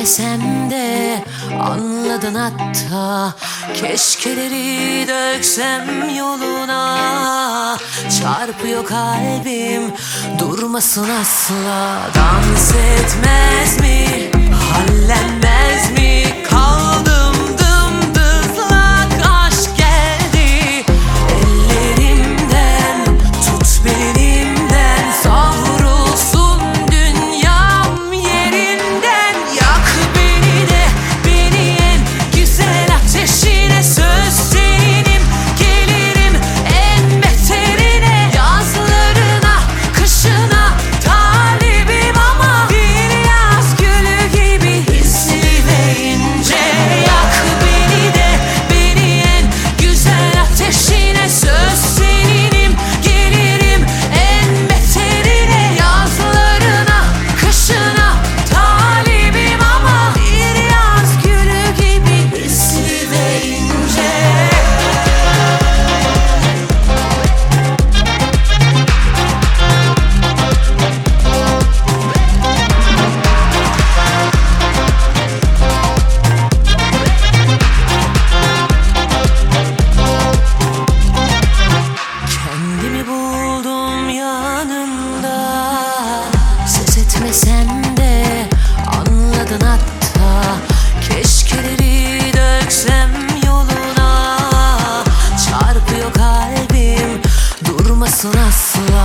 etmesem de anladın hatta. Keşkeleri döksem yoluna, çarpıyor kalbim durmasın asla. Dans etmez mi, hallenmez mi, kaldım dımdızlak. Aşk geldi ellerimden, tut benimden, savrulsun dünyam yerinden. Yak beni de beni en güzel ateşine, söz seninim gelirim en beterine. Yazlarına kışına talibim ama bir yaz gülü gibi hisli ve ince. Yak beni de beni en güzel ateşine, söz seninim gelirim en beterine. Yazlarına kışına talibim ama bir yaz gülü gibi hisli ve ince. Kendimi buldum yanında, ses etmesen de anladın hatta. Keşkeleri döksem yoluna, çarpıyor kalbim durmasın asla.